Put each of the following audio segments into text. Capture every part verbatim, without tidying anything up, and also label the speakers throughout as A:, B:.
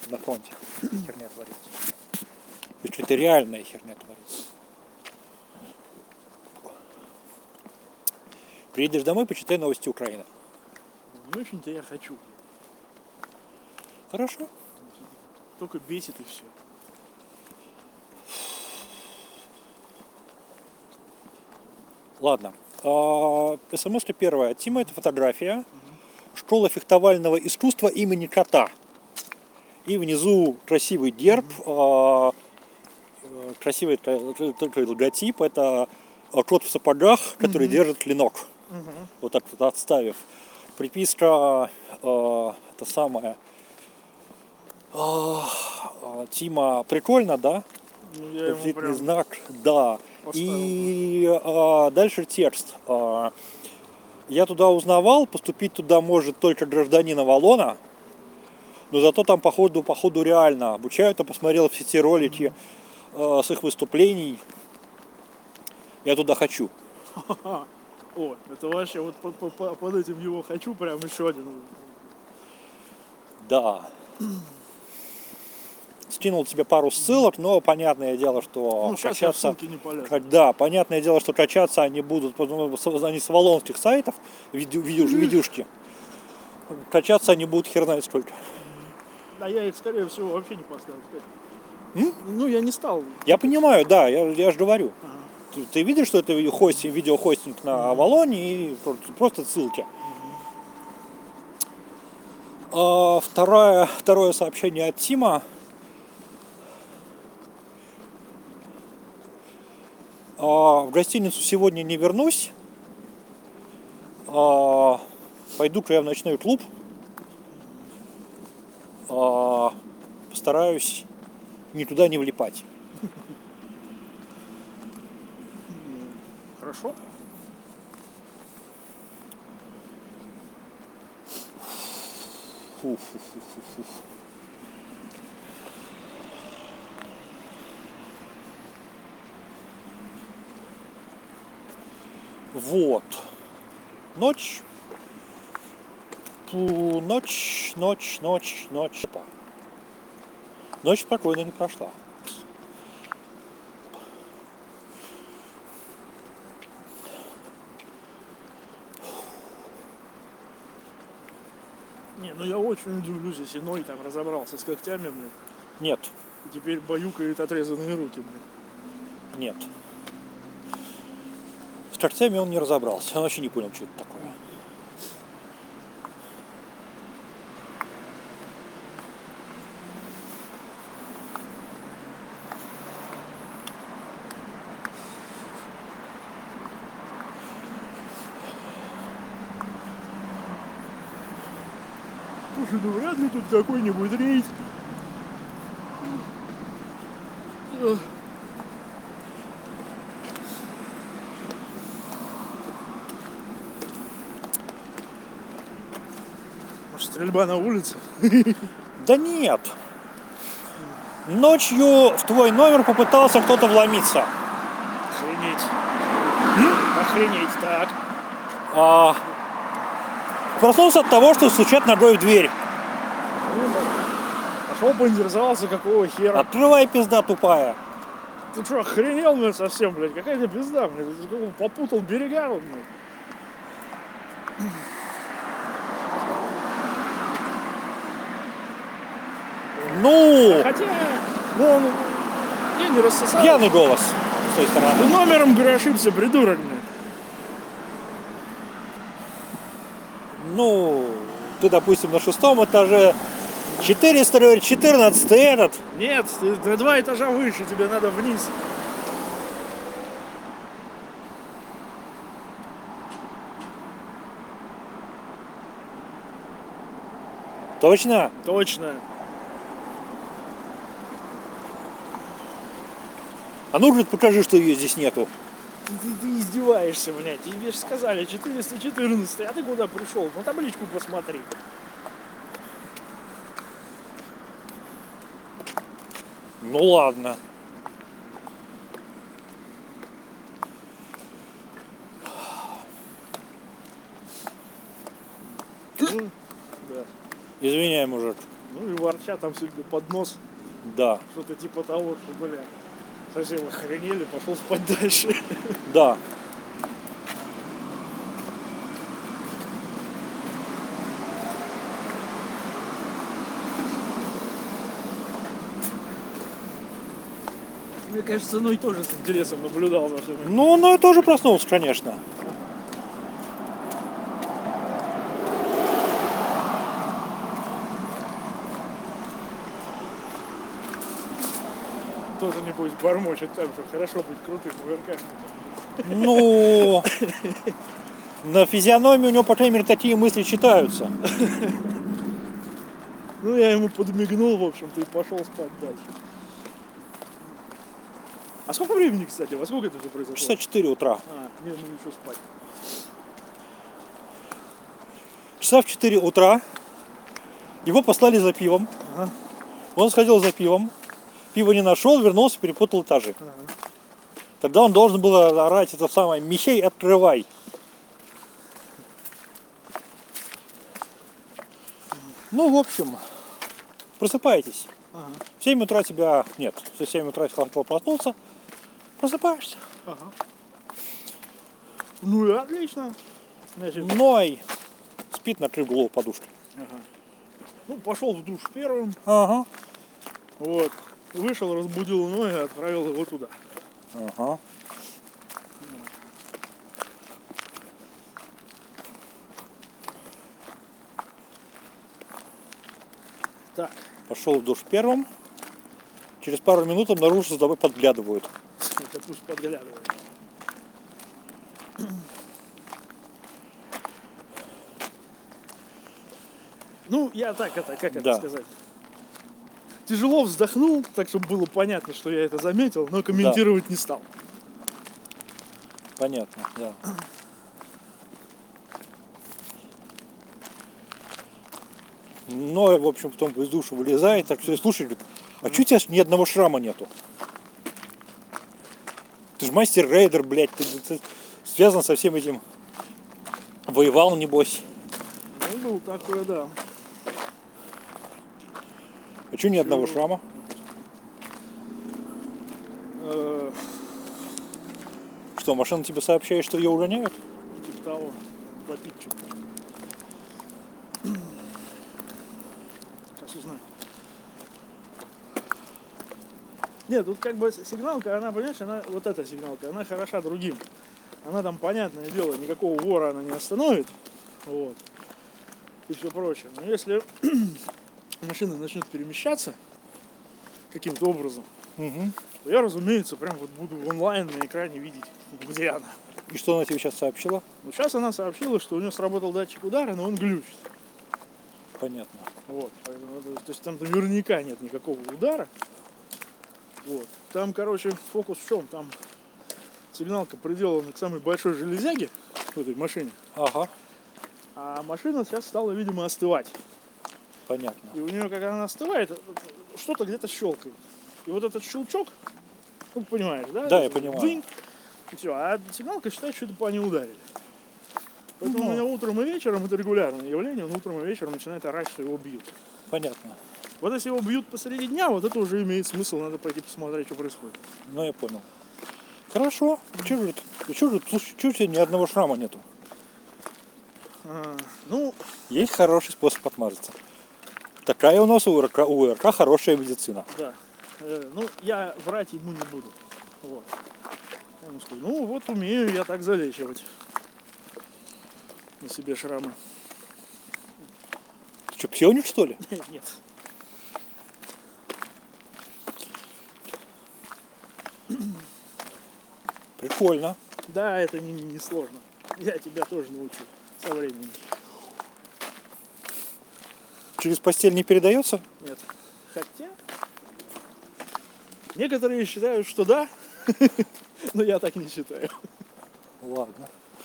A: на фронте херня творится. Если это реальная херня творится. Приедешь домой, почитай новости Украины.
B: Не очень-то я хочу.
A: Хорошо.
B: Только бесит и все.
A: Ладно. А, СМС-ка первая. Тима — это фотография. Школа фехтовального искусства имени Кота. И внизу красивый герб, а, красивый только логотип. Это кот в сапогах, который
B: Мгм.
A: держит клинок.
B: Угу.
A: Вот так вот отставив. Приписка, а, это самое. А, а, Тима, прикольно, да?
B: Ну, я ему
A: Конфликтный
B: прям
A: знак, да.
B: поставил.
A: И а, дальше текст. А, я туда узнавал, поступить туда может только гражданин Авалона, но зато там походу, походу реально обучают. Я посмотрел все те ролики а, с их выступлений. Я туда хочу.
B: О, это вообще вот под, под- под этим его хочу прям еще один.
A: Да. Скинул тебе пару ссылок, но понятное дело, что
B: Ну, сейчас я в
A: качаться...
B: ссылки не полезу.
A: Да, понятное дело, что качаться они будут, ну, с- они с валонских сайтов, видю, видюш- видюшки. Качаться они будут хер знает сколько.
B: А я их, скорее всего, вообще не поставил.
A: М?
B: Ну, я не стал.
A: Я понимаю, да, я, я же говорю.
B: Ага.
A: Ты, ты видишь, что это видеохостинг, видеохостинг на Авалоне и просто, просто ссылки. А, второе, второе сообщение от Тима. А, в гостиницу сегодня не вернусь. А, пойду-ка я в ночной клуб. А, постараюсь ни туда не влипать.
B: Хорошо.
A: Фу, фу, фу, фу, фу. Вот. Ночь. Фу, ночь, ночь, ночь, ночь. Ночь спокойно не прошла.
B: Не, ну я очень удивлюсь, если Ной там разобрался с когтями, блин.
A: Нет,
B: И теперь баюкает отрезанные руки, блин.
A: нет. С когтями он не разобрался. Он вообще не понял, что это такое.
B: Слушай, ну вряд ли тут какой-нибудь рейд. Эх. Может, стрельба на улице?
A: Да нет. Ночью в твой номер попытался кто-то вломиться.
B: Охренеть. Охренеть, так.
A: А, проснулся от того, что стучат ногой в дверь.
B: Пошел поинтересовался, какого хера.
A: Открывай, пизда тупая.
B: Ты что, охренел, блядь, совсем, блядь? Какая-то пизда, блядь. Ты какого попутал берега, вот, блядь.
A: Ну,
B: Хотя, ну, он я не рассосал.
A: пьяный голос с той
B: Ты
A: стороны.
B: номером, говорю, ошибся, придурок, блядь.
A: Ну, ты, допустим, на шестом этаже, четыреста четырнадцатый этот.
B: Нет, ты на два этажа выше, тебе надо вниз.
A: Точно?
B: Точно.
A: А ну же покажи, что ее здесь нету.
B: Ты, ты- ты издеваешься, блядь. Тебе же сказали четыреста четырнадцать, а ты куда пришел? На табличку посмотри.
A: Ну ладно.
B: Ну, да.
A: Извиняй, мужик.
B: Ну и ворчат там себе под нос.
A: Да,
B: Что-то типа того, что, бля, совсем охренели, пошел спать дальше.
A: да.
B: Мне кажется, ну и тоже с интересом наблюдал за всем этим.
A: Ну, ну, я тоже проснулся, конечно.
B: Тоже небось бормочет там, что хорошо быть крутым мужиком.
A: Ну, на физиономии у него, по крайней мере, такие мысли читаются.
B: Ну я ему подмигнул, в общем-то, и пошел спать дальше. А сколько времени, кстати? Во сколько это все произошло?
A: шестьдесят четыре утра.
B: А, не, ну еще спать.
A: Часа в четыре утра его послали за пивом.
B: Ага.
A: Он сходил за пивом. Пиво не нашел, вернулся, перепутал этажи.
B: Ага.
A: Тогда он должен был орать это самое: «Михей, открывай!» Ну, в общем, просыпайтесь.
B: Ага.
A: В семь утра тебя... Нет, в семь утра хотел проснуться. Просыпаешься.
B: Ага. Ну и отлично. Значит,
A: Ной спит на три голову подушки.
B: ага. Ну, пошел в душ первым.
A: Ага.
B: Вот. Вышел, разбудил ноги, отправил его туда.
A: Ага.
B: Так.
A: Пошел в душ первым. Через пару минут обнаружил, что за тобой подглядывают.
B: Это пусть подглядывает. Ну, я так это, как это
A: Да.
B: сказать? Тяжело вздохнул, так чтобы было понятно, что я это заметил, но комментировать не стал.
A: Понятно, да. Но, в общем, потом из душа вылезает, так все, слушай, говорит, а чё у тебя ни одного шрама нету? Ты же мастер рейдер, блядь, ты, ты связан со всем этим. Воевал, небось.
B: Ну, был такое, да.
A: А чё ни одного шрама?
B: Э,
A: Что, машина тебе сообщает, что ее угоняют?
B: Типа того. Попить что-то. Сейчас узнаю. Нет, тут как бы сигналка, она, понимаешь, она, вот эта сигналка, она хороша другим. Она там, понятное дело, никакого вора она не остановит. Вот. И все прочее. Но если машина начнет перемещаться каким-то образом,
A: Угу.
B: то я, разумеется, прям вот буду онлайн на экране видеть, где она.
A: И что она тебе сейчас сообщила?
B: Вот сейчас она сообщила, что у нее сработал датчик удара, но он глючит.
A: Понятно.
B: Вот. Поэтому, то есть там наверняка нет никакого удара. Вот. Там, короче, фокус в чем? Там сигналка приделана к самой большой железяге в этой машине.
A: Ага,
B: А машина сейчас стала, видимо, остывать.
A: понятно.
B: И у нее, как она остывает, что-то где-то щелкает. И вот этот щелчок, ну, понимаешь, да?
A: Да, я понимаю.
B: Дзынь, и все. А сигналка считает, что это по ней ударили. Поэтому
A: Ну.
B: у меня утром и вечером, это регулярное явление, он утром и вечером начинает орать, что его бьют.
A: Понятно.
B: Вот если его бьют посреди дня, вот это уже имеет смысл, надо пойти посмотреть, что происходит.
A: Ну, я понял. Хорошо. Чё же, это- чё же, слушай, чё у тебя ни одного шрама нету?
B: А, ну,
A: Есть хороший способ отмазаться. Такая у нас у УРК, у УРК хорошая медицина.
B: да. Э, ну, я врать ему не буду. Вот. Я ему скажу, ну вот умею я так залечивать на себе шрамы.
A: Ты что, псионик, что ли?
B: Нет.
A: Прикольно.
B: Да, это не, не сложно. Я тебя тоже научу со временем.
A: Через постель не передается?
B: Нет. Хотя некоторые считают, что да, но я так не считаю.
A: Ладно.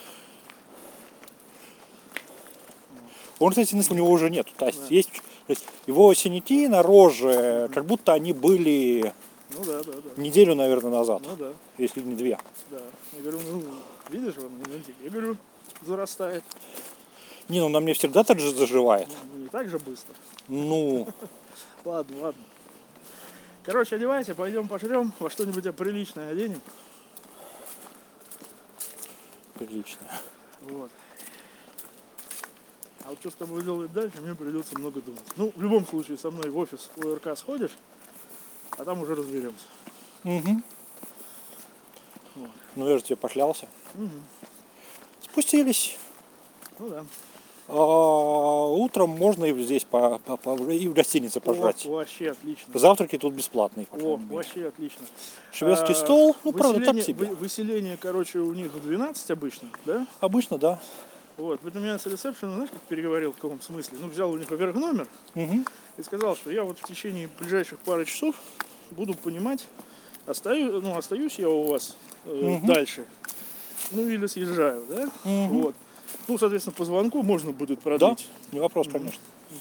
A: Он, кстати, у него уже нет. То есть,
B: Да.
A: есть, то есть его синяки на роже, как будто они были
B: Ну да, да, да.
A: неделю, наверное, назад,
B: Ну да,
A: если не две.
B: да. Я говорю, ну, видишь, он на тебе, я говорю, зарастает.
A: Не, ну на мне всегда так же заживает.
B: Ну, не так же быстро.
A: Ну,
B: Ладно, ладно. Короче, одевайся, пойдем пожрем, во что-нибудь приличное оденем.
A: Прилично.
B: Вот. А вот что с тобой делать дальше, мне придется много думать. Ну, в любом случае, со мной в офис ОРК сходишь, а там уже разберемся.
A: Угу.
B: Вот.
A: Ну я же тебе поклялся.
B: Угу.
A: Спустились.
B: Ну да.
A: А, утром можно и здесь по, по- по- и в гостинице пожрать.
B: О, вообще отлично.
A: Завтраки тут бесплатные. по
B: О,
A: крайней мере.
B: вообще отлично.
A: Шведский
B: А,
A: стол, ну правда так
B: выселение,
A: себе.
B: вы- выселение, короче, у них в двенадцать обычно, да?
A: Обычно, да.
B: Вот, поэтому я с ресепшеном, знаешь, как переговорил, в каком смысле? Ну, взял у них, во-первых, номер
A: Угу.
B: и сказал, что я вот в течение ближайших пары часов буду понимать, остаюсь, ну, остаюсь я у вас э,
A: Мгм.
B: дальше, ну, или съезжаю, да?
A: Мгм.
B: Вот. Ну, соответственно, по звонку можно будет
A: Да,
B: продлить.
A: не вопрос, конечно.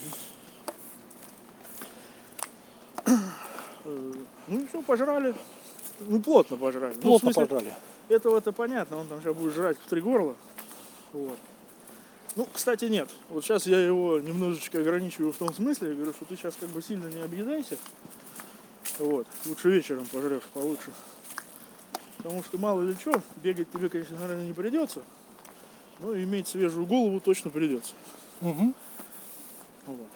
B: Э, Ну, и все, пожрали. Ну, плотно пожрали. Ну, в
A: Плотно
B: смысле,
A: пожрали.
B: этого-то понятно, он там сейчас будет жрать в три горла. Вот. Ну, кстати, нет. Вот сейчас я его немножечко ограничиваю в том смысле, я говорю, что ты сейчас как бы сильно не объедайся. Вот. Лучше вечером пожрешь получше. Потому что мало ли что, бегать тебе, конечно, наверное, не придется. Но иметь свежую голову точно придется.
A: Угу.
B: Вот.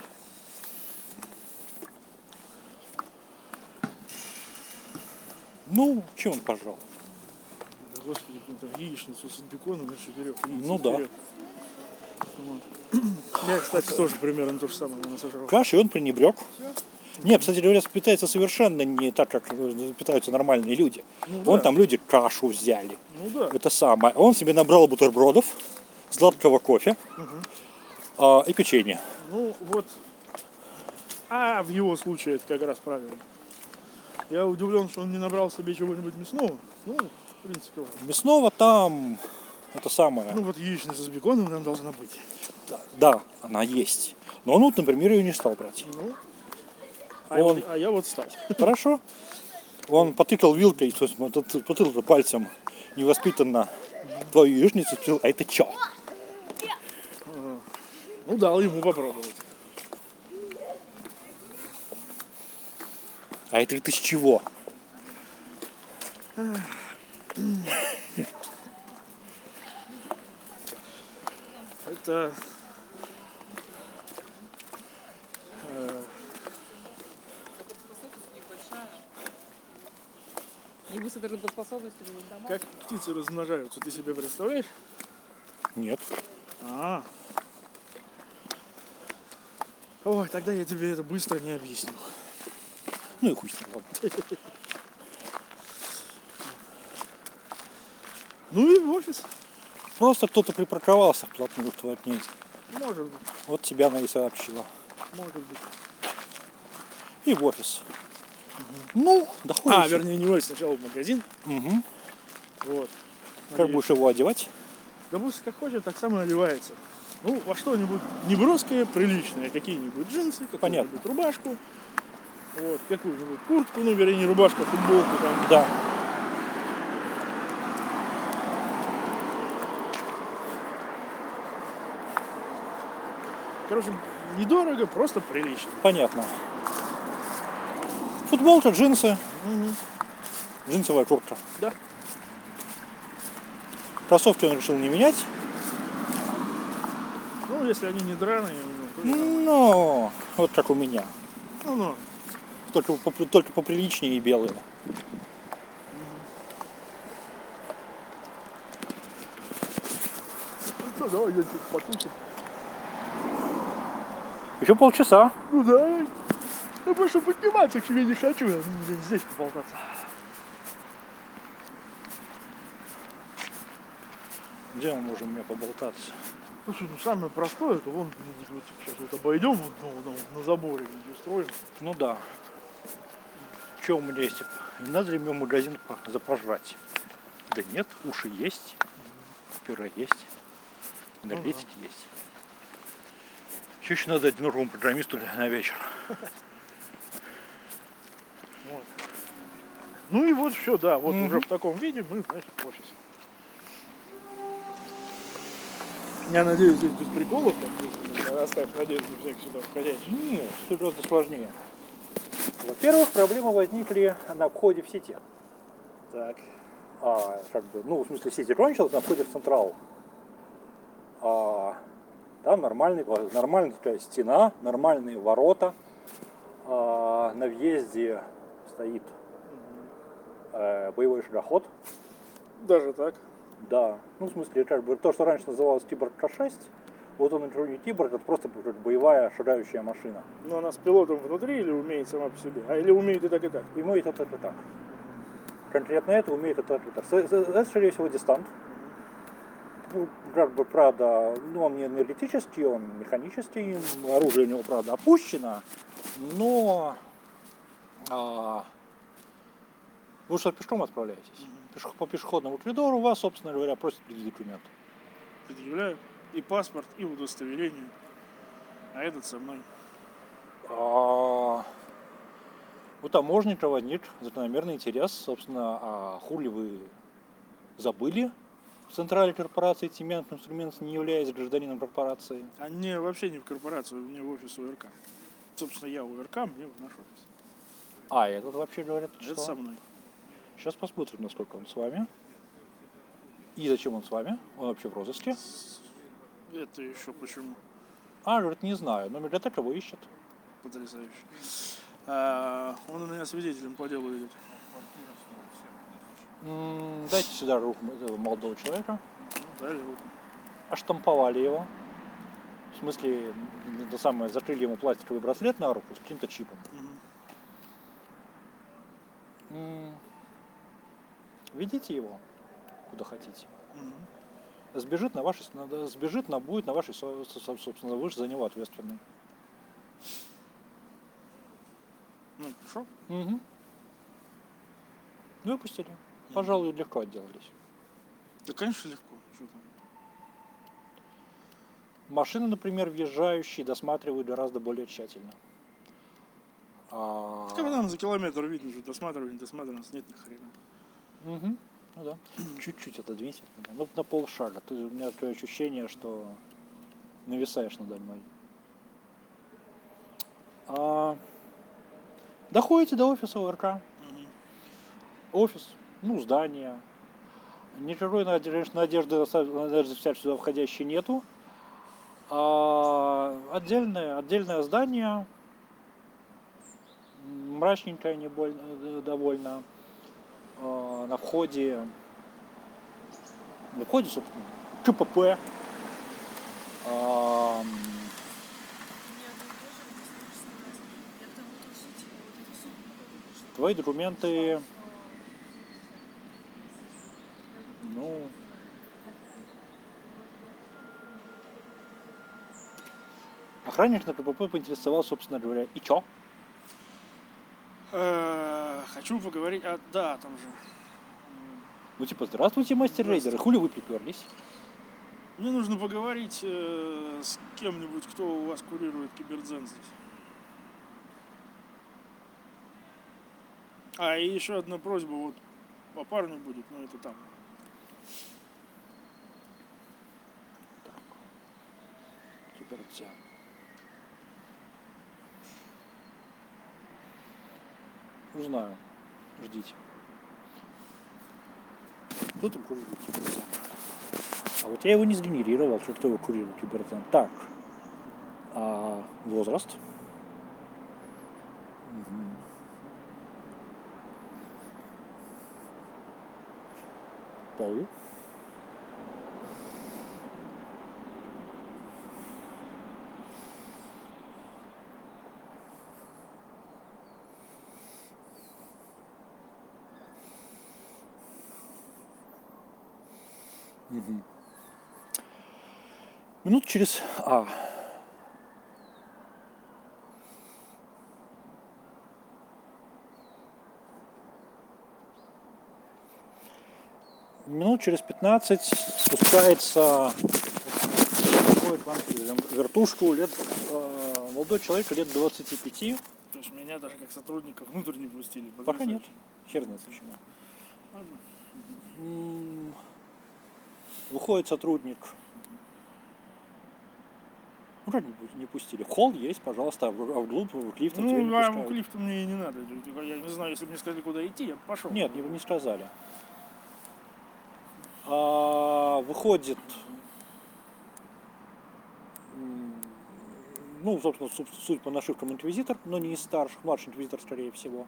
A: Ну, чем он пожрал?
B: Да, Господи, ну, там яичницу с беконом на четырех яиц.
A: Ну да.
B: вперед. Вот. Я, кстати, тоже примерно то же самое наверное, сожрал.
A: Кашей он пренебрег. Нет, кстати говоря, питается совершенно не так, как э, питаются нормальные люди.
B: Ну
A: Вон
B: да.
A: там люди кашу взяли.
B: Ну да.
A: Это самое. Он себе набрал бутербродов, сладкого кофе а, и печенье.
B: Ну вот. А в его случае это как раз правильно. Я удивлен, что он не набрал себе чего-нибудь мясного. Ну, в принципе, ладно.
A: Мясного там это самое.
B: Ну вот яичница с беконом нам должна быть.
A: Да, да, она есть. Но он вот, например, ее не стал брать.
B: Ну, а,
A: Он-
B: я, а я вот стал.
A: Хорошо. Он потыкал вилкой, то есть вот тут потыкал пальцем невоспитанно твою яичницу, спросил, а это чё?
B: Ну, дал ему попробовать.
A: А это ты с чего?
B: Это... э,
C: Не высота работоспособности живут дома.
B: как птицы размножаются, ты себе представляешь?
A: Нет.
B: А. Ой, тогда я тебе это быстро не объясню.
A: Ну и хуй с ним, ладно.
B: Ну и в офис.
A: Просто кто-то припарковался вплотную к твоей книге.
B: Может быть,
A: Вот тебя она и сообщила.
B: может быть.
A: И в офис. Ну, доходит.
B: А, вернее, не в офис, сначала в магазин.
A: Угу.
B: Вот.
A: Как
B: Надеюсь.
A: будешь его одевать?
B: Да пусть как хочет, так само одевается. Ну, во что-нибудь неброское, приличное. Какие-нибудь джинсы, какую-нибудь рубашку. Вот, какую-нибудь куртку, ну, вернее, не рубашку, а футболку там.
A: Да.
B: Короче, недорого, просто прилично.
A: Понятно. Футболка, джинсы,
B: Мгм.
A: джинсовая куртка.
B: Да.
A: Кроссовки он решил не менять.
B: Ну, если они не драные, ну, то нормально.
A: Но вот как у меня.
B: ну, ну.
A: Только, по- только поприличнее и белые.
B: Ну что, давай я чуть потусим.
A: Еще полчаса.
B: Ну да. Я больше подниматься к тебе не хочу. Я, ну, блин, здесь поболтаться.
A: Где мы можем мне поболтаться?
B: Слушай, ну самое простое, это вон, вот, сейчас вот обойдем вот, ну, ну, на заборе где устроим.
A: Ну да. Че у меня есть? Не надо ли мне в магазин по- запожрать? Да нет, уши есть, пюре есть, энергетики есть. Еще еще надо дать новому программисту на вечер.
B: Вот. Ну и вот все, да, вот
A: Мгм.
B: уже в таком виде мы, значит, в офис. Я надеюсь, здесь без приколов, там, если оставь надежду всех сюда входящих.
A: Нет, все гораздо сложнее. Во-первых, проблемы возникли на входе в сети.
B: Так.
A: А, как бы, ну, в смысле, сеть кончилась на входе в Централ. А, там нормальный, нормальная такая стена, нормальные ворота. А, на въезде стоит э, боевой шагоход.
B: Даже так.
A: Да. Ну, в смысле, как бы то, что раньше называлось Тибр К шесть, вот он уже не Тибр, это просто как боевая шагающая машина.
B: Но она с пилотом внутри или умеет сама по себе? А или умеет и так, и так?
A: И умеет это, это так. Конкретно это умеет это, это так. Это, скорее всего, дистант. Ну, как бы, правда, ну, он не энергетический, он механический, оружие у него, правда, опущено, но а, вы что, пешком отправляетесь? Пеш- по пешеходному коридору вас, собственно говоря, просят предъявить документ.
B: Предъявляю и паспорт, и удостоверение. А этот со мной.
A: А, у таможника возник закономерный интерес, собственно, а хули вы забыли в централе корпорации Цемент Инструмент, не являясь гражданином корпорации?
B: А мне вообще не в корпорацию, мне в офис УРК. Собственно, я УРК, мне в наш офис.
A: А, этот вообще говорят,
B: Это
A: что...
B: со мной.
A: Сейчас посмотрим, насколько он с вами. И зачем он с вами? Он вообще в розыске.
B: Это еще почему?
A: А, говорит, не знаю, но библиотека его ищет.
B: Потрясающе. А, он у меня свидетелем по делу идет.
A: М, Дайте сюда руку этого молодого человека.
B: Ну, дали руку.
A: Оштамповали его. В смысле, м, то самое, закрыли ему пластиковый браслет на руку с каким-то чипом.
B: Мгм.
A: М, Ведите его куда хотите.
B: Мгм.
A: Сбежит на вашей, на- сбежит, на будет на вашей, со- со- собственно, вы же за него ответственный.
B: Ну, хорошо.
A: Угу. Выпустили. Пожалуй, легко отделались.
B: Да, конечно, легко. Что там?
A: Машины, например, въезжающие, досматривают гораздо более тщательно. А,
B: Когда нам за километр видно, что досматривали, не досматривали, нет ни хрена.
A: мгм, ну да. Чуть-чуть отодвинься от меня. Ну, на полшага. Ты, у меня такое ощущение, что нависаешь надо мной. А, доходите до офиса ОРК.
B: Мгм.
A: Офис, ну, здание. Никакой надежды, надежды, надежды взять сюда входящей нету. А, отдельное, отдельное здание, м, мрачненькое не больно, э, довольно. А, на входе, на входе, собственно, КПП. А, м, твои документы, ну, охранник на КПП поинтересовался, собственно говоря, и чё?
B: Э, Хочу поговорить. А, да, там же.
A: Ну, типа, здравствуйте, мастер рейдер, хули вы приперлись?
B: Мне нужно поговорить э, с кем-нибудь, кто у вас курирует кибердзен здесь. А, и еще одна просьба, вот по парню будет, но это там.
A: Кибердзен. Узнаю. Ждите. Кто там курирует кибердзен? А вот я его не сгенерировал, что кто его курирует кибердзен. Так. А, возраст. Мгм. Пол. Мгм. Минут через... А. Минут через пятнадцать спускается, подходит вам через вертушку лет, э, молодой человек лет двадцати пяти.
B: То есть меня даже как сотрудника внутрь не пустили.
A: Пока нет.
B: Потрясающе.
A: Хер знает почему.
B: Ладно.
A: М, Выходит сотрудник. Ну, как не пустили? В холл есть, пожалуйста, а в а вглубь, к лифтам тебя не
B: Ну, а
A: пускают.
B: к лифту мне и не надо. Я не знаю, если бы мне сказали, куда идти, я бы пошел.
A: Нет, не, не сказали. А, выходит, м, ну, собственно, су- судя по нашивкам, инквизитор, но не из старших, младший инквизитор, скорее всего.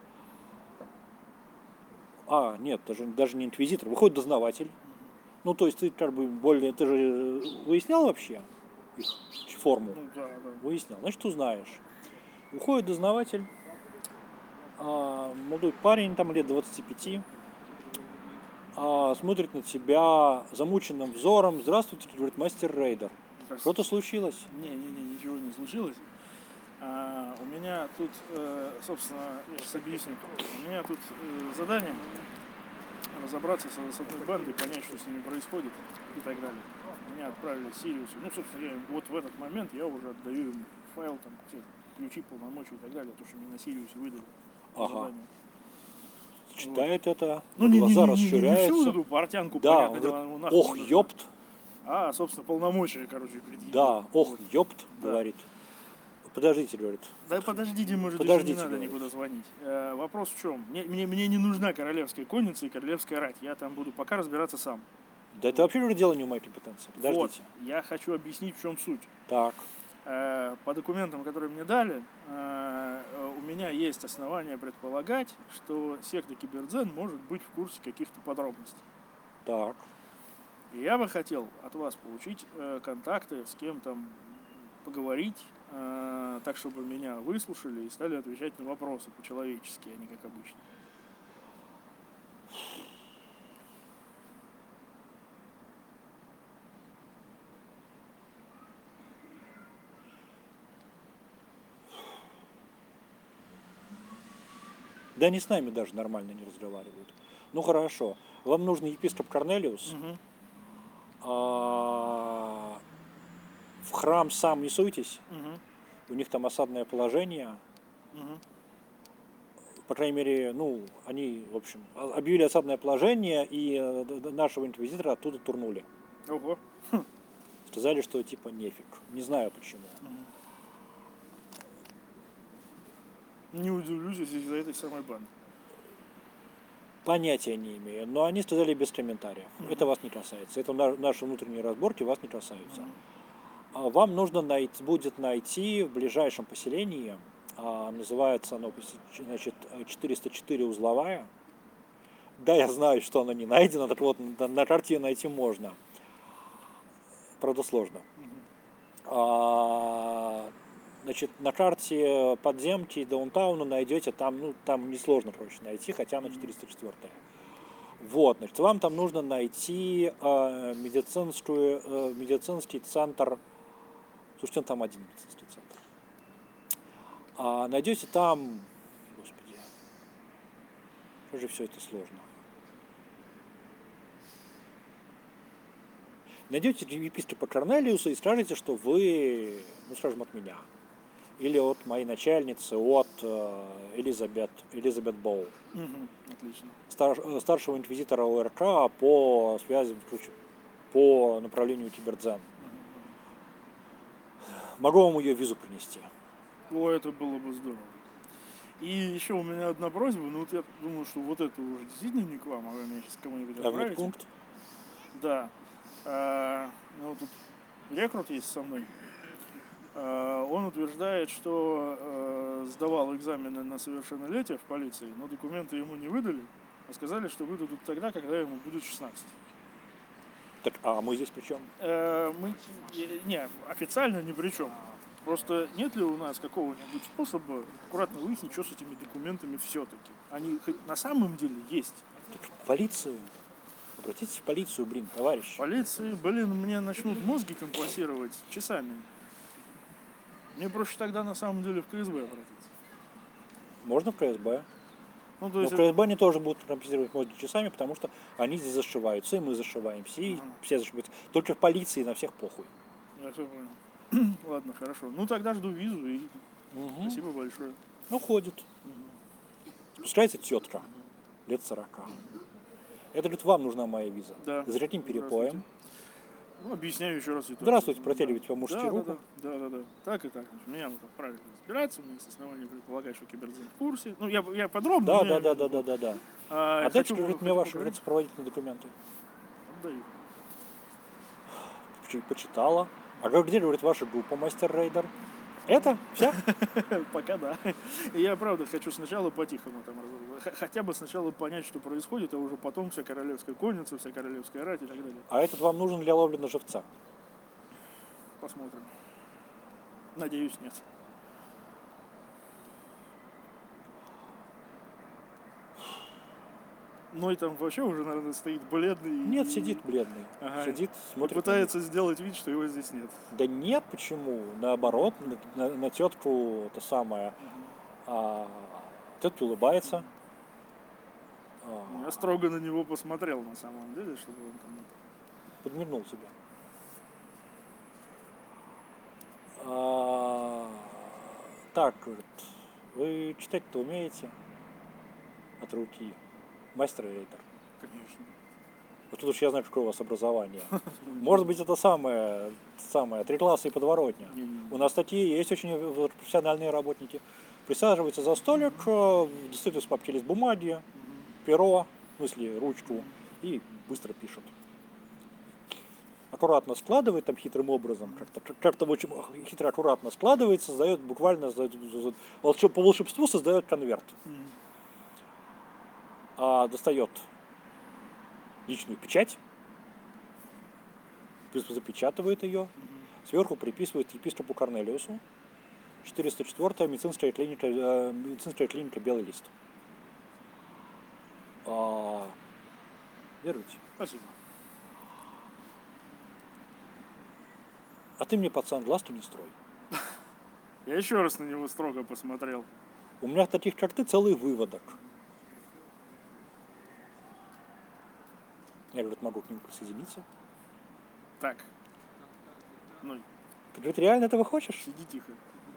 A: А, нет, даже, даже не инквизитор, выходит дознаватель. Ну, то есть ты как бы более, ты же выяснял вообще их форму?
B: Ну, да, да.
A: Выяснял, значит, узнаешь. Выходит дознаватель, а, молодой парень, там лет двадцати пяти, а, смотрит на тебя замученным взором. Здравствуйте, говорит, мастер рейдер. Что-то случилось?
B: Не-не-не, ничего не случилось. А, у меня тут, э, собственно, я сейчас объясню. У меня тут э, задание разобраться с, с одной бандой, понять, что с ними происходит и так далее. Меня отправили в Сириусу. Ну, собственно, я, вот в этот момент я уже отдаю им файл, там, все ключи, полномочия и так далее, то, что мне на Сириусе выдали.
A: Ага.
B: Задание.
A: Читает это,
B: Ну, не, не,
A: глаза
B: не, не, не всю вот
A: расширяются.
B: эту портянку,
A: Да,
B: понятное
A: он
B: дело,
A: говорит,
B: ему нахуй
A: ох,
B: не нужно.
A: ёпт.
B: А, собственно, полномочия, короче, предъявил.
A: Да, ох,
B: Вот.
A: ёпт,
B: Да.
A: говорит. Подождите, говорит.
B: Да подождите, может,
A: Подождите,
B: еще не надо
A: говорит.
B: никуда звонить. Э, вопрос в чем? Мне, мне, мне не нужна королевская конница и королевская рать. Я там буду пока разбираться сам.
A: Да это вообще говорит, дело не в моей компетенции. Подождите.
B: Вот, я хочу объяснить, в чем суть.
A: Так,
B: Э, по документам, которые мне дали, э, э, у меня есть основания предполагать, что секта Кибердзен может быть в курсе каких-то подробностей.
A: так.
B: И я бы хотел от вас получить э, контакты, с кем там поговорить, э, так, чтобы меня выслушали и стали отвечать на вопросы по-человечески, а не как обычно.
A: Да они с нами даже нормально не разговаривают. Ну хорошо. Вам нужен епископ Корнелиус.
B: Мгм.
A: А, в храм сам не суйтесь.
B: Мгм.
A: У них там осадное положение.
B: Мгм.
A: По крайней мере, ну, они, в общем, а- объявили осадное положение, и э, д- д- нашего инквизитора оттуда турнули.
B: Ого.
A: Сказали, что типа нефиг. Не знаю почему.
B: Не удивлюсь, если из-за этой самой банды.
A: Понятия не имею. Но они сказали без комментариев.
B: Мгм.
A: Это вас не касается. Это на- наши внутренние разборки вас не касаются.
B: Мгм.
A: А вам нужно найти, будет найти в ближайшем поселении, а, называется оно, значит, четыреста четыре узловая. Да, я знаю, что оно не найдено, так вот, на, на карте ее найти можно. Правда, сложно.
B: Мгм.
A: А, значит, на карте подземки даунтауна найдете, там, ну, там несложно, короче, найти, хотя она четыреста четвёртая. Вот, значит, вам там нужно найти э, медицинскую, э, медицинский центр. Слушайте, он там один медицинский центр. А найдете там, господи, как же все это сложно. Найдете епископа Корнелиуса и скажете, что вы, ну скажем, от меня. Или от моей начальницы, от э, Элизабет, Элизабет Боу,
B: Мгм. Отлично.
A: стар, э, старшего инквизитора ОРК по связям, короче, по направлению Кибердзен. Могу вам ее визу принести.
B: О, это было бы здорово. И еще у меня одна просьба, ну вот я думаю, что вот это уже действительно не к вам, а вы меня сейчас кому-нибудь
A: А в
B: отправите.
A: медпункт?
B: Да. А, ну, тут рекрут есть со мной. А, он утверждает, что э, сдавал экзамены на совершеннолетие в полиции, но документы ему не выдали, а сказали, что выдадут тогда, когда ему будет шестнадцать.
A: Так, а мы здесь при чем?
B: Э, мы, э, не, официально ни при чем. Просто нет ли у нас какого-нибудь способа аккуратно выяснить, что с этими документами все-таки? Они хоть на самом деле есть.
A: Так в полицию. Обратитесь в полицию, блин, товарищ.
B: Полиции, блин, мне начнут мозги компасировать часами. Мне проще тогда на самом деле в КСБ обратиться.
A: Можно в КСБ.
B: Ну, то
A: Но
B: есть
A: в КСБ они тоже будут компенсировать мозги часами, потому что они здесь зашиваются, и мы зашиваемся, и
B: Ага.
A: все зашиваются. Только в полиции на всех похуй.
B: я все понял. Ладно, хорошо. Ну тогда жду визу и
A: Угу.
B: спасибо большое.
A: Ну, ходит. Спускается тетка, лет сорока. Это, говорит, вам нужна моя виза.
B: Да.
A: За каким перепоем?
B: Ну, объясняю еще раз ситуацию.
A: Здравствуйте,
B: Да.
A: протягивайте вам мужские
B: Да,
A: руку.
B: да, да, да, да, да. Так и так. Значит, меня вот отправили разбираться, у меня есть основания предполагать, что Кибердзен в курсе. Ну, я, я подробно.
A: Да,
B: но
A: да,
B: я-
A: да, да, да, да, да.
B: А,
A: Отдайте,
B: хочу,
A: скажите мне
B: хочу
A: ваши
B: поговорить.
A: сопроводительные документы.
B: Отдаю.
A: Почи- Почитала. А как- где, говорит, ваша группа, мастер рейдер? Это? Вся?
B: Пока да. И я правда хочу сначала по-тихому там разобраться. Х- Хотя бы сначала понять, что происходит, а уже потом вся королевская конница, вся королевская рать и так далее.
A: А этот вам нужен для ловли на живца?
B: Посмотрим. Надеюсь, нет. Ну и там вообще уже, наверное, стоит бледный. и-
A: Нет, сидит бледный.
B: Ага.
A: Сидит,
B: И
A: смотрит. на
B: пытается сделать вид, что его здесь нет.
A: них. Да нет, почему? Наоборот, на, на- на тетку это самое. А, тетка улыбается. А,
B: Я строго на него посмотрел на самом деле, чтобы он там...
A: подмигнул себе. А, так, говорит, вы читать-то умеете? От руки. Мастер рейдер.
B: Конечно.
A: Вот тут уж я знаю, какое у вас образование. Может быть, это самое, самое, три класса и подворотня. У нас такие есть очень профессиональные работники. Присаживаются за столик, э, достают из папки лист бумаги, перо, в смысле ручку, и быстро пишут. Аккуратно складывает там хитрым образом, как-то, как-то очень хитро аккуратно складывает, создает буквально, создает, волшеб- по волшебству создает конверт. А, достает личную печать, запечатывает ее, сверху приписывает епископу Корнелиусу, четыреста четвёртая медицинская клиника, э, медицинская клиника «Белый лист». А, веруйте.
B: Спасибо.
A: А ты мне, пацан, глаз-то не строй.
B: Я еще раз на него строго посмотрел.
A: У меня таких, как ты, целый выводок. Я, говорит, могу к ним присоединиться.
B: Так. Ну,
A: Ты, говорит, реально этого хочешь?
B: сиди тихо.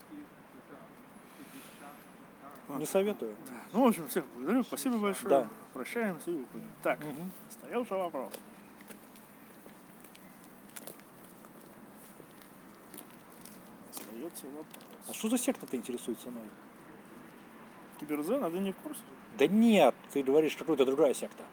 A: Не советую.
B: Ну, в общем, всех благодарю. Спасибо большое.
A: Да.
B: Прощаемся и уходим. Так,
A: Мгм.
B: остается вопрос. Остается вопрос.
A: А что за секта-то интересуется мной?
B: Киберзен, а ты не в курсе?
A: Да нет, ты говоришь, какая-то другая секта.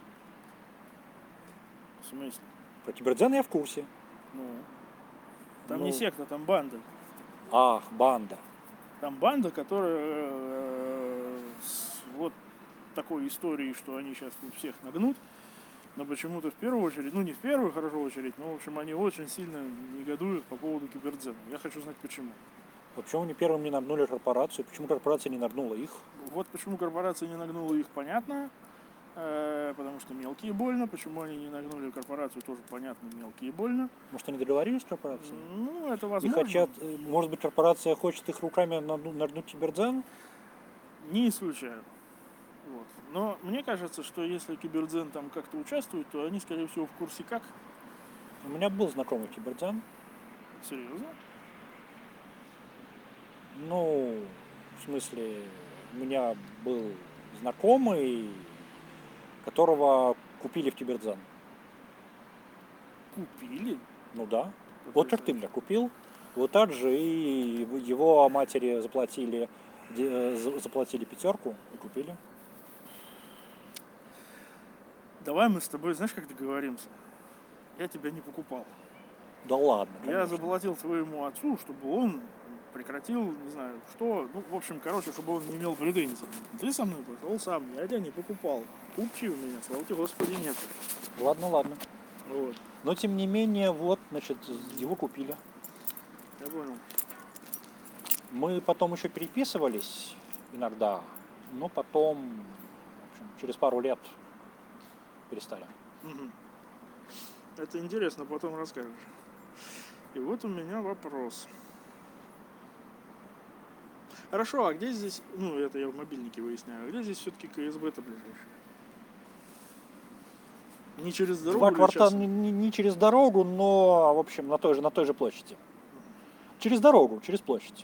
B: В смысле?
A: Про Кибердзен я в курсе.
B: Ну, там
A: Ну.
B: не секта, там банда.
A: Ах, банда.
B: Там банда, которая э, с вот такой историей, что они сейчас тут всех нагнут. Но почему-то в первую очередь, ну не в первую хорошо очередь, но в общем они очень сильно негодуют по поводу Кибердзена. Я хочу знать почему.
A: А почему они первым не нагнули корпорацию? Почему корпорация не нагнула их?
B: Вот почему корпорация не нагнула их, понятно. Э, потому что мелкие больно. Почему они не нагнули корпорацию, тоже понятно, мелкие больно.
A: Может, они договорились с корпорацией?
B: Ну, это
A: И
B: возможно.
A: хотят, э, может быть, корпорация хочет их руками нагну- нагнуть Кибердзен?
B: Не исключаю. Вот. Но мне кажется, что если Кибердзен там как-то участвует, то они, скорее всего, в курсе как.
A: У меня был знакомый Кибердзен.
B: Серьезно?
A: Ну, в смысле, у меня был знакомый, которого купили в Кибердзен.
B: Купили?
A: Ну да. Вот как ты меня купил, вот так же и его матери заплатили, де- за- заплатили пятерку и купили.
B: Давай мы с тобой, знаешь, как договоримся? Я тебя не покупал.
A: Да ладно,
B: Я
A: конечно.
B: заплатил твоему отцу, чтобы он прекратил, не знаю, что, ну, в общем, короче, чтобы он не имел претензий. Ты со мной пошел сам, я тебя не покупал. Купчи у меня, слава тебе, Господи, нет.
A: Ладно, ладно.
B: Вот,
A: Но тем не менее, вот, значит, его купили.
B: я понял.
A: Мы потом еще переписывались иногда, но потом, в общем, через пару лет перестали.
B: Мгм. Это интересно, потом расскажешь. И вот у меня вопрос. Хорошо, а где здесь, ну, это я в мобильнике выясняю, а где здесь все-таки КСБ-то ближайшее? Не через дорогу
A: Два
B: или
A: квартала
B: часом?
A: не, не- не через дорогу, но, в общем, на той же, на той же площади. Через дорогу, через площадь.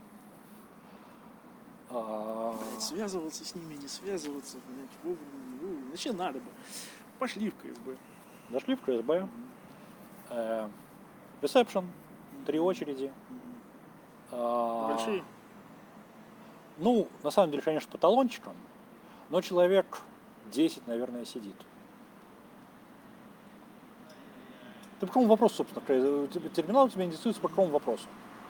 A: А,
B: Блядь, связываться с ними, не связываться, блядь, вовремя, не вовремя. Вообще надо бы. Пошли в КСБ.
A: Зашли в КСБ. Э, Ресепшн, три очереди. А,
B: Большие?
A: Ну, на самом деле, конечно, по талончикам, но человек десять, наверное, сидит. Ты по какому вопросу, собственно, э, тебе- терминал тебя интересуется по какому вопросу?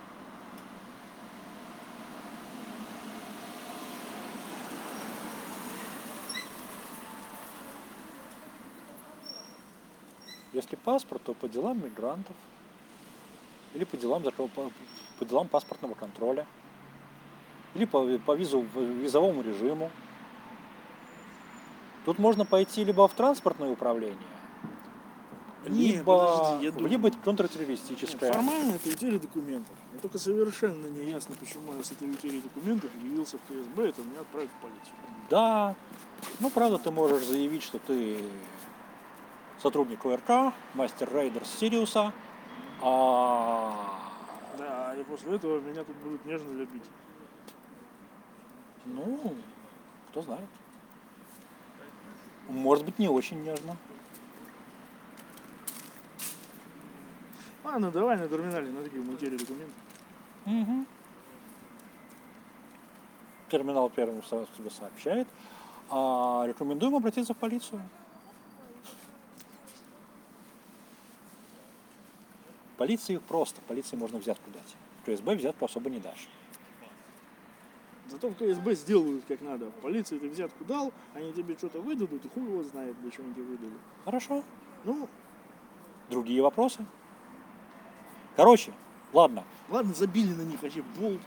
A: Если паспорт, то по делам мигрантов или по делам, закры- по, по делам паспортного контроля, или по, по визу, визовому режиму. Тут можно пойти либо в транспортное управление,
B: Не,
A: либо,
B: подожди, я
A: либо
B: думаю.
A: контртеррористическое.
B: Формально это утеря документов. Мне только совершенно не ясно, почему я с этой утерей документов явился в КСБ, это меня отправят в полицию.
A: Да, ну правда ты можешь заявить, что ты сотрудник ОРК, мастер рейдер с Сириуса, а
B: Да, и после этого меня тут будут нежно любить.
A: ну, кто знает. Может быть, не очень нежно.
B: Ладно, давай на терминале нажмем утерю документов.
A: Угу. Терминал первым сразу тебе сообщает. А рекомендуем обратиться в полицию. Полиции просто. Полиции можно взятку дать. В КСБ взятку особо не дашь.
B: Зато в КСБ сделают как надо. В полиции ты взятку дал, они тебе что-то выдадут, и хуй его знает, для чего они тебе выдали.
A: Хорошо.
B: Ну,
A: Другие вопросы? Короче, ладно.
B: ладно, забили на них вообще болт.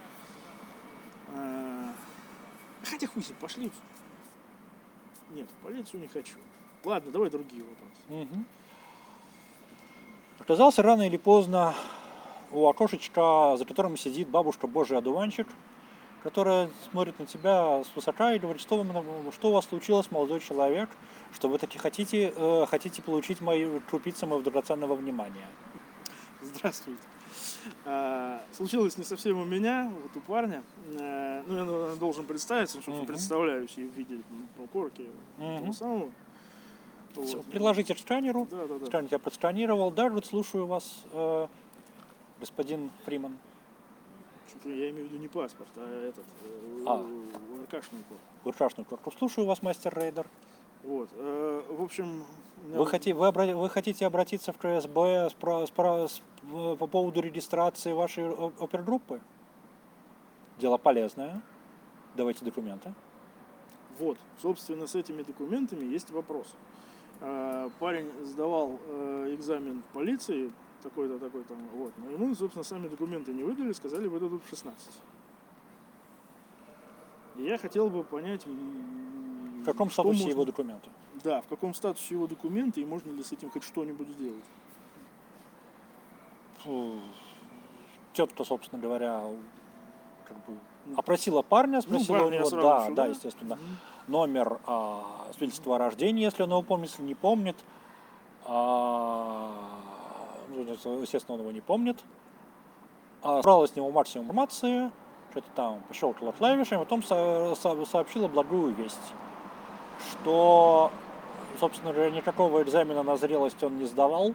B: А, Хотя хуй себе, пошли. Нет, в полицию не хочу. Ладно, давай другие вопросы.
A: Угу. Оказался рано или поздно у окошечка, за которым сидит бабушка Божий одуванчик, которая смотрит на тебя свысока и говорит, что, вы, что у вас случилось, молодой человек, что вы таки хотите, э, хотите получить мои крупицы моего драгоценного внимания.
B: Здравствуйте. А, случилось не совсем у меня, вот у парня. А, ну, я наверное, должен представиться, что
A: Мгм.
B: представляюсь и видеть по корке
A: Мгм.
B: того самого.
A: Всё,
B: Вот.
A: приложите к сканеру.
B: Да, да, да.
A: Сканер тебя просканировал. Да, вот слушаю вас, э, господин Фриман.
B: Что-то я имею в виду не паспорт, а этот,
A: А.
B: РКшный код.
A: Уршашный корпус. Слушаю вас, мастер рейдер.
B: Вот. э, В общем, у меня
A: Вы, хоти, вы, обра- вы хотите обратиться в КСБ с про- с про- с- э, по поводу регистрации вашей о- опергруппы? Дело полезное. Давайте документы.
B: вот, собственно, с этими документами есть вопрос. А, Парень сдавал э, экзамен в полиции, такой-то, такой-то, вот. Но ему, собственно, сами документы не выдали, сказали, выдадут в шестнадцать. И я хотел бы понять, м,
A: В каком
B: что
A: статусе
B: можно-
A: его документы?
B: Да, в каком статусе его документы и можно ли с этим хоть что-нибудь сделать.
A: Фу. Тетка, собственно говоря, как бы опросила парня, спросила
B: парня
A: у него,
B: сразу
A: да,
B: сюда.
A: да, естественно,
B: Мгм.
A: номер а, свидетельства о рождении, если он его помнит, если не помнит. А, ну, естественно, он его не помнит. А, собрала с него максимум информации, что-то там пощелкала клавишами, потом со- со- сообщила благую весть, что, собственно говоря, никакого экзамена на зрелость он не сдавал.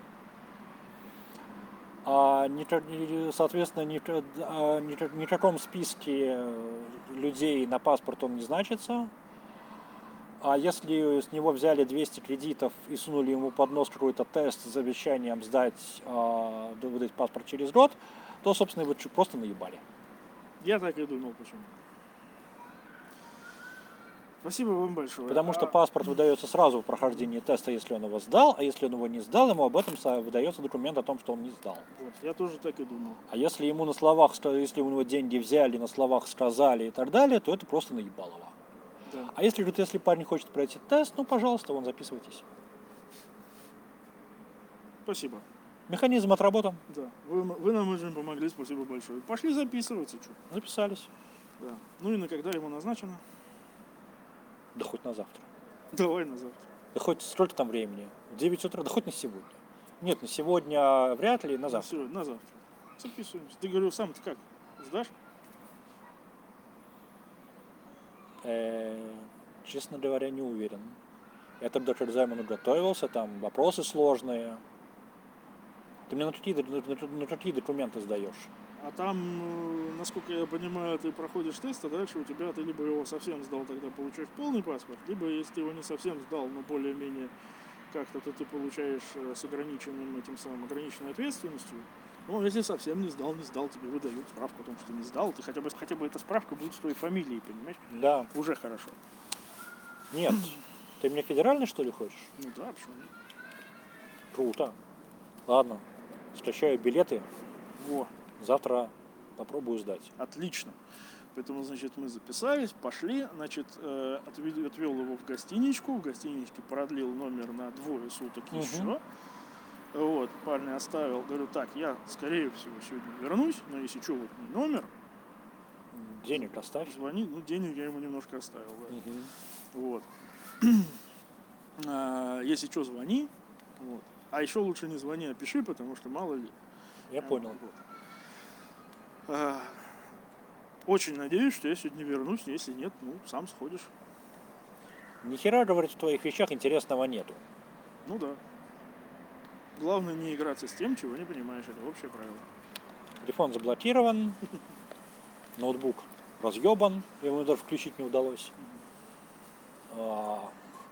A: А, ни- соответственно, ни, а, ни, ни в каком списке людей на паспорт он не значится. А если с него взяли двести кредитов и сунули ему под нос какой-то тест с обещанием сдать, а, выдать паспорт через год, то, собственно, его просто наебали.
B: Я так и думал, почему. Спасибо вам большое.
A: Потому что
B: А,
A: паспорт выдается сразу в прохождении теста, если он его сдал, а если он его не сдал, ему об этом выдается документ о том, что он не сдал.
B: вот, я тоже так и думал.
A: А если ему на словах, если у него деньги взяли, на словах сказали и так далее, то это просто наебалово.
B: Да.
A: А если, говорит, если парень хочет пройти тест, ну, пожалуйста, вон, записывайтесь.
B: Спасибо.
A: Механизм отработан.
B: Да. Вы, вы нам очень помогли, спасибо большое. Пошли записываться, что.
A: Записались.
B: Да. Ну и на когда ему назначено?
A: Да хоть на завтра.
B: Давай на завтра.
A: Да хоть сколько там времени? В девять утра, да хоть на сегодня. Нет, на сегодня вряд ли, на завтра.
B: Сегодня, на завтра. Записываемся. Ты, говорю, сам-то как? Сдашь?
A: Э, честно говоря, не уверен. Я тогда к экзамену готовился, там вопросы сложные. Ты мне на какие, на, на- на какие документы сдаешь?
B: А там, э, насколько я понимаю, ты проходишь тест, а дальше у тебя ты либо его совсем сдал, тогда получаешь полный паспорт, либо если ты его не совсем сдал, но более-менее как-то, то ты получаешь э, с ограниченным этим самым ограниченной ответственностью. Ну, если совсем не сдал, не сдал, тебе выдают справку о том, что ты не сдал. Ты хотя бы, хотя бы эта справка будет с твоей фамилией, понимаешь?
A: Да.
B: Уже хорошо.
A: Нет. Ты мне федеральный, что ли, хочешь?
B: Ну да, почему нет?
A: Круто. Ладно. Скачаю билеты.
B: Во,
A: Завтра попробую сдать.
B: отлично. Поэтому, значит, мы записались, пошли, значит, э, отвел, отвел его в гостиничку, в гостиничке продлил номер на двое суток
A: Мгм.
B: еще. Вот, парня оставил, говорю, так, я, скорее всего, сегодня вернусь, но если что, вот мой номер,
A: Денег оставь.
B: звони, ну, денег я ему немножко оставил, да.
A: Мгм.
B: Вот. А, если что, звони, вот. А еще лучше не звони, а пиши, потому что мало ли.
A: Я понял.
B: Вот. А, Очень надеюсь, что я сегодня вернусь, если нет, ну, сам сходишь.
A: Ни хера, говорит, в твоих вещах интересного нету.
B: Ну да. Главное не играться с тем, чего не понимаешь, это общее правило.
A: Телефон заблокирован. Ноутбук разъебан. Его даже включить не удалось. А,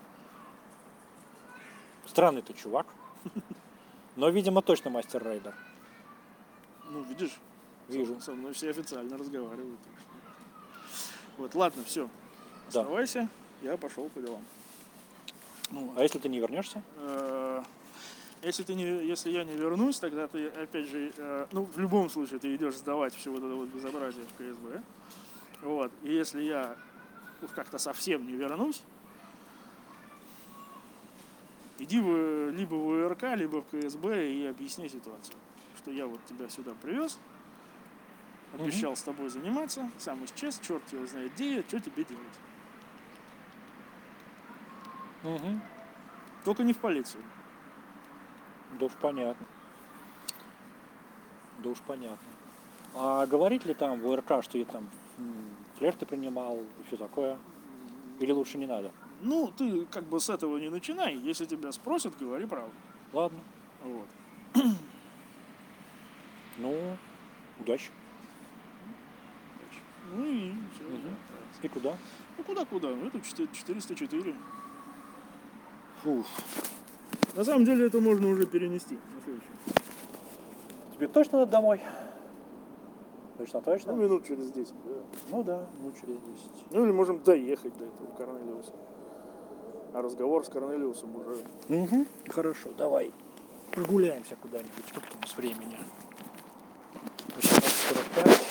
A: Странный ты чувак. Но, видимо, точно мастер рейдер.
B: Ну, видишь,
A: Вижу.
B: со мной все официально разговаривают. так что. Вот, ладно, все.
A: Да.
B: Оставайся, я пошел по делам. Ну,
A: А если ты не вернешься?
B: э, если, ты не, если я не вернусь, тогда ты, опять же, э, ну, в любом случае, ты идешь сдавать все вот это вот безобразие в КСБ. Вот. И если я уж как-то совсем не вернусь, иди в, либо в УРК, либо в КСБ и объясни ситуацию. Что я вот тебя сюда привез, обещал
A: Мгм.
B: с тобой заниматься, сам исчез, черт его знает где я, что тебе делать.
A: Угу.
B: Только не в полицию.
A: Да уж понятно. Да уж понятно. А говорит ли там в УРК, что я там м, флирты принимал и все такое? Или лучше не надо?
B: Ну, ты как бы с этого не начинай. Если тебя спросят, говори правду.
A: Ладно.
B: Вот.
A: Ну, удачи.
B: Ну и все.
A: Мгм. И куда?
B: Ну куда-куда? Ну это четыреста четыре.
A: Фух.
B: На самом деле это можно уже перенести на следующий.
A: Тебе точно надо домой? Точно,
B: Ну,
A: точно?
B: минут через десять, да.
A: Ну да, ну через десять.
B: Ну или можем доехать до этого Корнелиуса. А разговор с Корнелиусом уже.
A: Угу. Хорошо, давай прогуляемся куда-нибудь. Сколько у нас времени? восемнадцать сорок пять.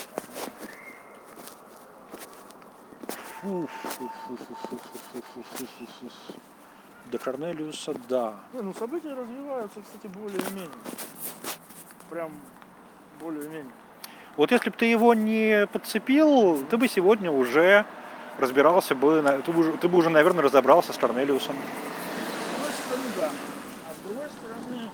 A: Фу, фу, фу, фу, фу, фу, фу, фу, фу, фу, фу. До Корнелиуса, да.
B: Не, ну события развиваются, кстати, более-менее. Прям более-менее.
A: Вот если бы ты его не подцепил, ты бы сегодня уже разбирался бы, на- ты бы, уже- ты бы уже, наверное, разобрался с Корнелиусом.
B: С одной стороны, да. А с другой стороны...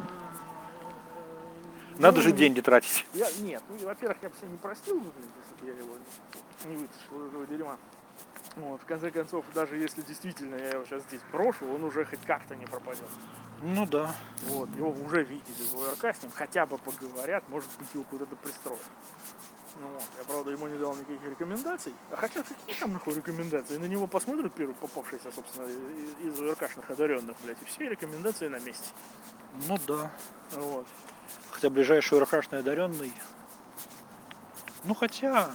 B: э,
A: Надо
B: ну,
A: же деньги тратить.
B: Я, нет, ну, во-первых, я бы себя не простил, ну, блин, если бы я его не вытащил из этого дерьма. Вот, в конце концов, даже если действительно я его сейчас здесь брошу, он уже хоть как-то не пропадет.
A: Ну да.
B: Вот, его уже видели в ОРК, с ним хотя бы поговорят, может быть, его куда-то пристроят. Ну, вот. Я, правда, ему не дал никаких рекомендаций. А хотя, какие там нахуй рекомендации? На него посмотрят первый попавшийся, собственно, из- из ОРКшных одаренных, блядь, и все рекомендации на месте.
A: Ну да.
B: Вот.
A: Хотя ближайший урахашный одаренный. Ну хотя.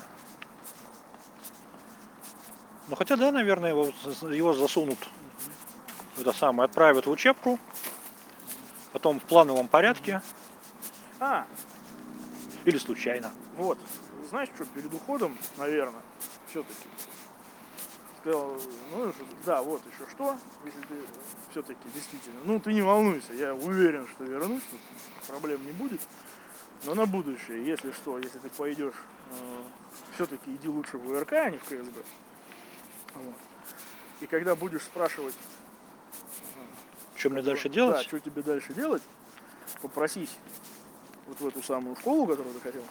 A: Ну хотя да, наверное, его, его засунут. Это самое, отправят в учебку. Потом в плановом порядке.
B: А,
A: Или случайно.
B: вот. Знаешь что, перед уходом, наверное, все-таки сказал, ну, что- да, вот еще что, если ты все-таки действительно, ну, ты не волнуйся, я уверен, что вернусь, тут проблем не будет, но на будущее, если что, если ты пойдешь, э, все-таки иди лучше в УРК, а не в КСБ. Вот. И когда будешь спрашивать,
A: Что мне
B: как бы,
A: дальше делать?
B: Да, что тебе дальше делать, попросись вот в эту самую школу, которую ты хотел,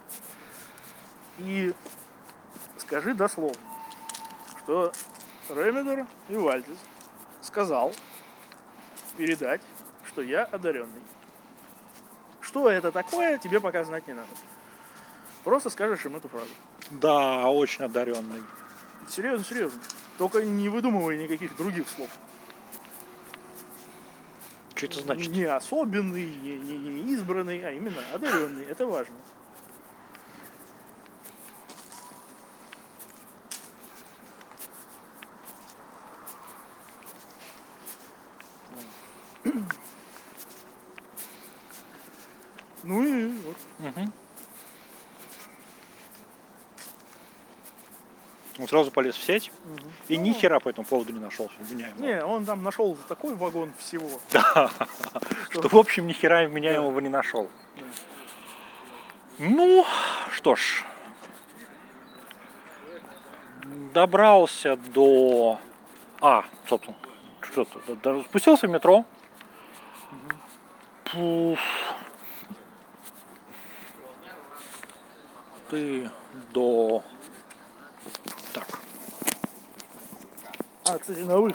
B: и скажи дословно, что Ремедор и Вальтис сказал передать, что я одаренный. что это такое, тебе пока знать не надо. Просто скажешь им эту фразу.
A: Да, очень одаренный.
B: Серьезно, серьезно. Только не выдумывай никаких других слов.
A: Что это значит?
B: Не особенный, не, не, не избранный, а именно одаренный. Это важно. Ну и вот.
A: Мгм. Он сразу полез в сеть и ни
B: Ну,
A: хера по этому поводу не нашел вменяемого.
B: Не, он там нашел такой вагон всего.
A: Что, в общем, ни хера вменяемого не нашел. Ну, что ж. Добрался до... А, собственно, что-то. д- д- Спустился в метро. Пуф. Ты до... Так.
B: А, кстати, на выход.